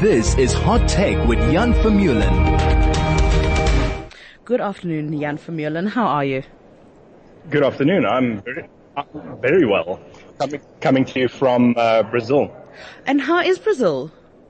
This is Hot Take with Jan Vermeulen. Good afternoon, Jan Vermeulen. How are you? Good afternoon. I'm very well. Coming to you from Brazil. And how is Brazil?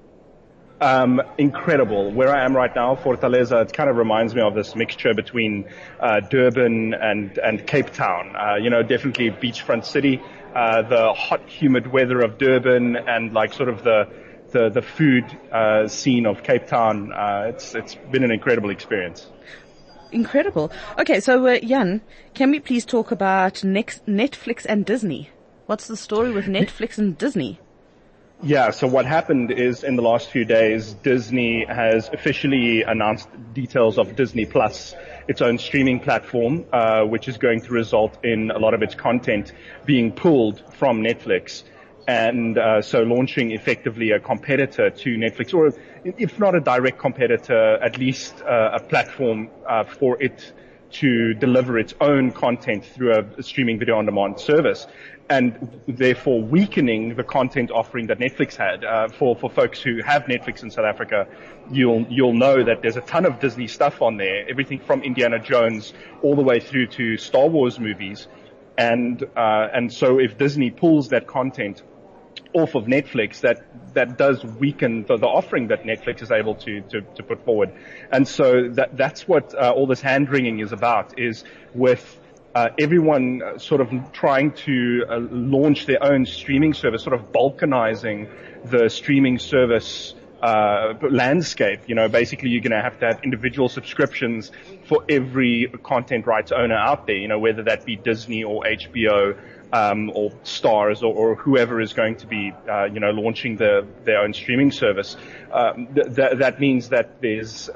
Incredible. Where I am right now, Fortaleza, it kind of reminds me of this mixture between Durban and Cape Town. Definitely beachfront city. The hot, humid weather of Durban and like sort of the food scene of Cape Town. It's been an incredible experience. Incredible. Okay, so Jan, can we please talk about Netflix and Disney? What's the story with Netflix and Disney? Yeah, so what happened is in the last few days, Disney has officially announced details of Disney Plus, its own streaming platform, which is going to result in a lot of its content being pulled from Netflix. And so launching effectively a competitor to Netflix, or if not a direct competitor, at least a platform for it to deliver its own content through a streaming video on demand service, and therefore weakening the content offering that Netflix had. For folks who have Netflix in South Africa, you'll know that there's a ton of Disney stuff on there, everything from Indiana Jones all the way through to Star Wars movies. And so if Disney pulls that content off of Netflix, that does weaken the offering that Netflix is able to put forward. And so that's what all this hand-wringing is about, is with everyone sort of trying to launch their own streaming service, sort of balkanizing the streaming service landscape. Basically you're going to have individual subscriptions for every content rights owner out there, whether that be Disney or HBO, or Stars or whoever is going to be, launching their own streaming service. That means that there's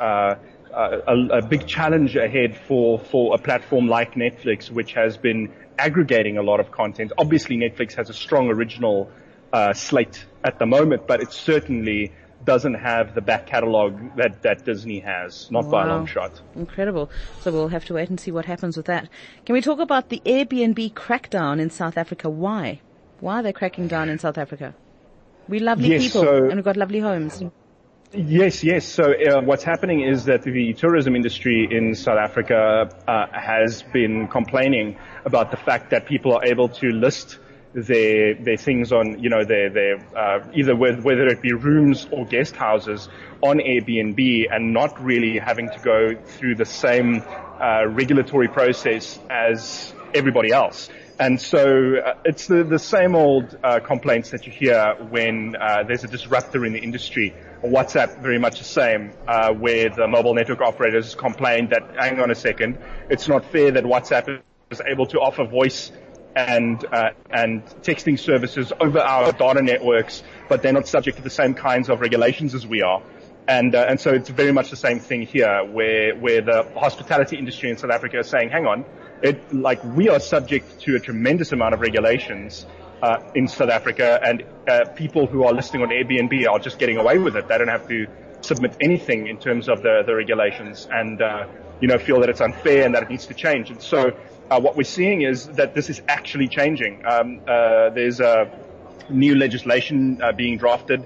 a big challenge ahead for a platform like Netflix, which has been aggregating a lot of content. Obviously, Netflix has a strong original slate at the moment, but it certainly doesn't have the back catalog that Disney has, not by a long shot. Incredible. So we'll have to wait and see what happens with that. Can we talk about the Airbnb crackdown in South Africa? Why? Why are they cracking down in South Africa? We're lovely people and we've got lovely homes. Yes. So what's happening is that the tourism industry in South Africa has been complaining about the fact that people are able to list their things on, their either whether it be rooms or guest houses on Airbnb, and not really having to go through the same regulatory process as everybody else. And so it's the same old complaints that you hear when there's a disruptor in the industry. WhatsApp, very much the same, where the mobile network operators complained that, hang on a second, it's not fair that WhatsApp is able to offer voice and texting services over our data networks, but they're not subject to the same kinds of regulations as we are. And so it's very much the same thing here, where the hospitality industry in South Africa is saying, hang on, we are subject to a tremendous amount of regulations in South Africa, and people who are listing on Airbnb are just getting away with it. They don't have to submit anything in terms of the regulations, and feel that it's unfair and that it needs to change. And so what we're seeing is that this is actually changing. There's a new legislation being drafted,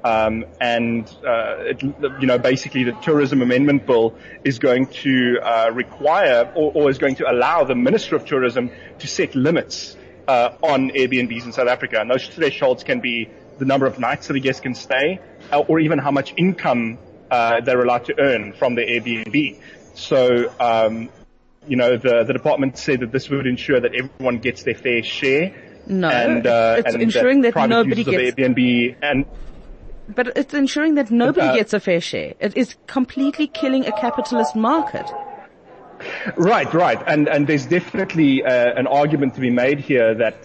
basically the Tourism Amendment Bill is going to require or is going to allow the Minister of Tourism to set limits on Airbnbs in South Africa. And those thresholds can be the number of nights that a guest can stay, or even how much income they're allowed to earn from the Airbnb. So the department said that this would ensure that everyone gets their fair share. No, it's ensuring that nobody gets Airbnb But it's ensuring that nobody gets a fair share. It is completely killing a capitalist market. Right. And there's definitely an argument to be made here that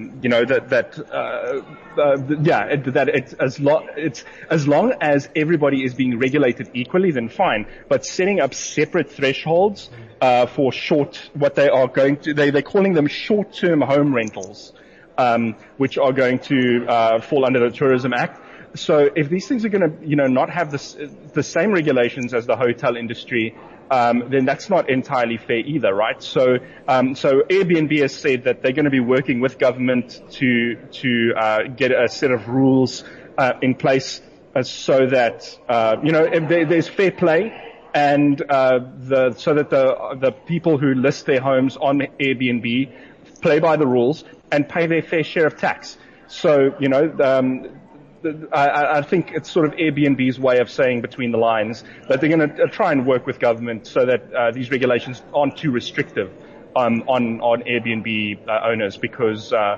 it's as long as everybody is being regulated equally, then fine. But setting up separate thresholds for they're calling them short-term home rentals, which are going to fall under the Tourism Act. So if these things are going to, not have the same regulations as the hotel industry, then that's not entirely fair either, right? So Airbnb has said that they're going to be working with government to get a set of rules in place so that, if there's fair play and, so that the people who list their homes on Airbnb play by the rules and pay their fair share of tax. So, I think it's sort of Airbnb's way of saying between the lines that they're going to try and work with government so that these regulations aren't too restrictive on Airbnb owners, because from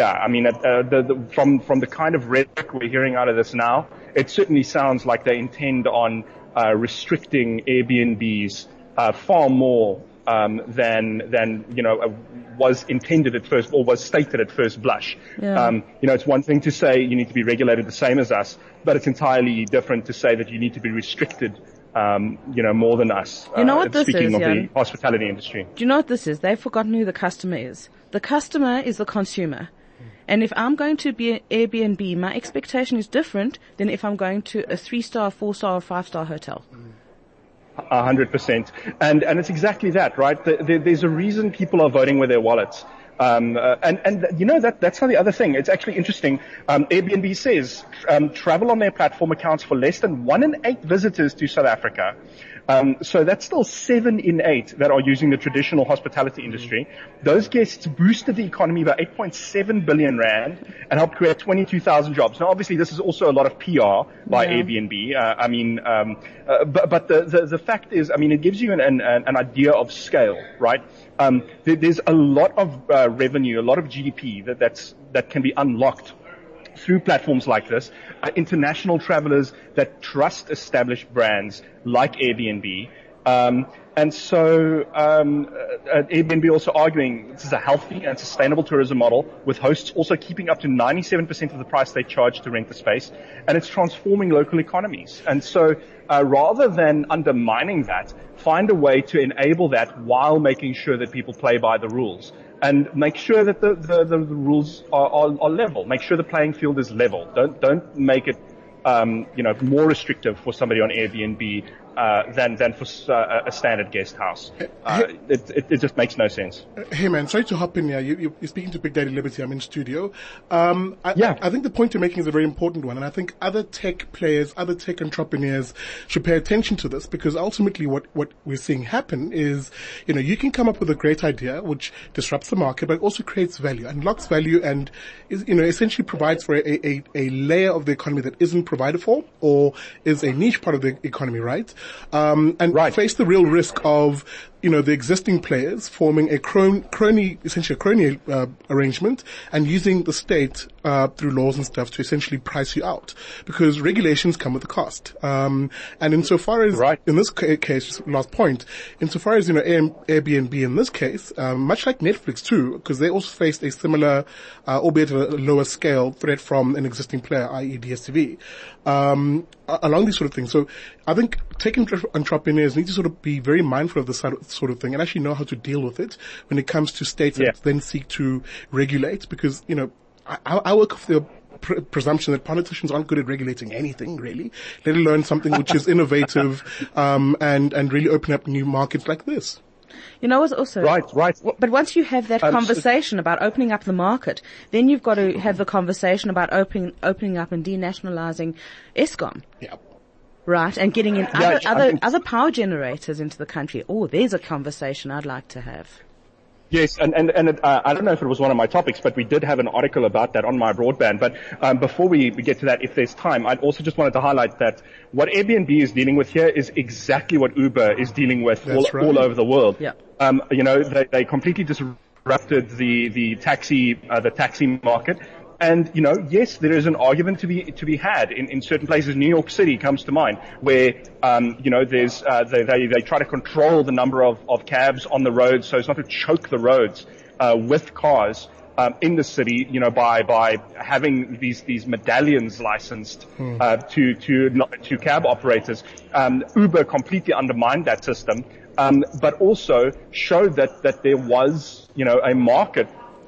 the kind of rhetoric we're hearing out of this now, it certainly sounds like they intend on restricting Airbnbs far more than was intended at first, or was stated at first blush. Yeah. It's one thing to say you need to be regulated the same as us, but it's entirely different to say that you need to be restricted, more than us. You know what this speaking is, of Jan? the hospitality industry. Do you know what this is? They've forgotten who the customer is. The customer is the consumer. And if I'm going to be an Airbnb, my expectation is different than if I'm going to a 3-star, 4-star, or 5-star hotel. 100%. And it's exactly that, right? There's a reason people are voting with their wallets. That's not the other thing. It's actually interesting. Airbnb says, travel on their platform accounts for less than 1 in 8 visitors to South Africa. So that's still 7 in 8 that are using the traditional hospitality industry. Those guests boosted the economy by 8.7 billion rand and helped create 22,000 jobs. Now, obviously, this is also a lot of PR by Airbnb. But the fact is, it gives you an idea of scale, right? There's a lot of revenue, a lot of GDP that can be unlocked through platforms like this. International travelers that trust established brands like Airbnb. Airbnb also arguing this is a healthy and sustainable tourism model, with hosts also keeping up to 97% of the price they charge to rent the space, and it's transforming local economies. And so, rather than undermining that, find a way to enable that while making sure that people play by the rules. And make sure that the rules are level. Make sure the playing field is level. Don't make it, more restrictive for somebody on Airbnb than for a standard guest house. It just makes no sense. Hey man, sorry to hop in here. You're speaking to Big Daddy Liberty. I'm in studio. I think the point you're making is a very important one, and I think other tech players, other tech entrepreneurs should pay attention to this, because ultimately what we're seeing happen is, you can come up with a great idea which disrupts the market, but also creates value, unlocks value, and is, essentially provides for a layer of the economy that isn't provided for, or is a niche part of the economy, right? Face the real risk of, the existing players forming a crony arrangement and using the state, through laws and stuff to essentially price you out, because regulations come with a cost. And insofar as, in this case, just last point, insofar as, Airbnb in this case, much like Netflix too, because they also faced a similar, albeit at a lower scale, threat from an existing player, i.e. DStv, along these sort of things. So I think tech entrepreneurs need to sort of be very mindful of this sort of thing and actually know how to deal with it when it comes to states that then seek to regulate, because, I work with the presumption that politicians aren't good at regulating anything, really, let alone something which is innovative, and really open up new markets like this. What's also right. But once you have that conversation about opening up the market, then you've got to have the conversation about opening up and denationalizing Eskom. Yeah. Right, and getting in other power generators into the country. Oh, there's a conversation I'd like to have. Yes, and I don't know if it was one of my topics, but we did have an article about that on My Broadband. But before we get to that, if there's time, I'd also just wanted to highlight that what Airbnb is dealing with here is exactly what Uber is dealing with all over the world. Yeah. They completely disrupted the taxi market. And, yes, there is an argument to be had in certain places. New York City comes to mind, where, there's, they try to control the number of cabs on the roads so as not to choke the roads, with cars, in the city, by having these medallions licensed, to cab operators. Uber completely undermined that system, but also showed that there was, a market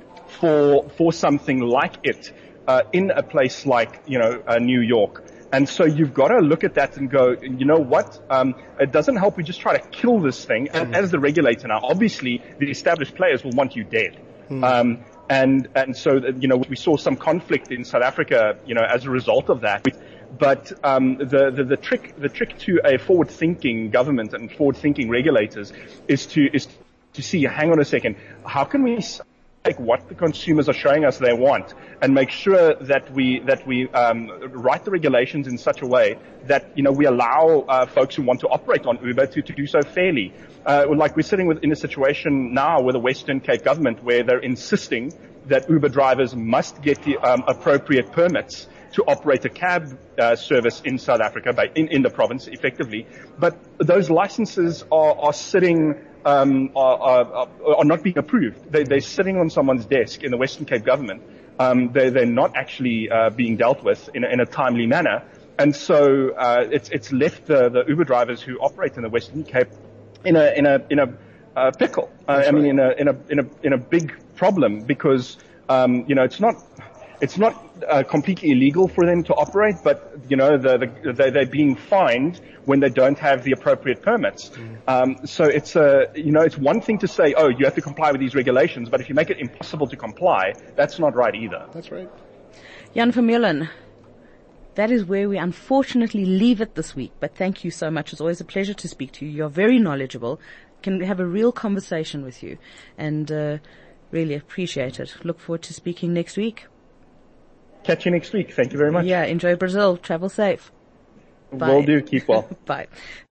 for something like it, in a place like, New York. And so you've got to look at that and go, you know what? It doesn't help we just try to kill this thing. And as the regulator now, obviously the established players will want you dead. And so, we saw some conflict in South Africa, as a result of that. But the trick to a forward-thinking government and forward-thinking regulators is to see, hang on a second, how can we take what the consumers are showing us they want and make sure that we write the regulations in such a way that, we allow folks who want to operate on Uber to do so fairly. Like we're sitting in a situation now with the Western Cape government where they're insisting that Uber drivers must get the appropriate permits to operate a cab service in South Africa, in the province, effectively. But those licenses are sitting, are not being approved. They're sitting on someone's desk in the Western Cape government. They're not actually being dealt with in a timely manner. And so it's left the Uber drivers who operate in the Western Cape in a pickle. I mean, in a big problem because it's not completely illegal for them to operate, but they're being fined when they don't have the appropriate permits. So it's one thing to say, oh, you have to comply with these regulations, but if you make it impossible to comply, that's not right either. That's right. Jan Vermeulen, that is where we unfortunately leave it this week, but thank you so much. It's always a pleasure to speak to you. You're very knowledgeable. Can have a real conversation with you, and really appreciate it. Look forward to speaking next week. Catch you next week. Thank you very much. Yeah, enjoy Brazil. Travel safe. Bye. Will do. Keep well. Bye.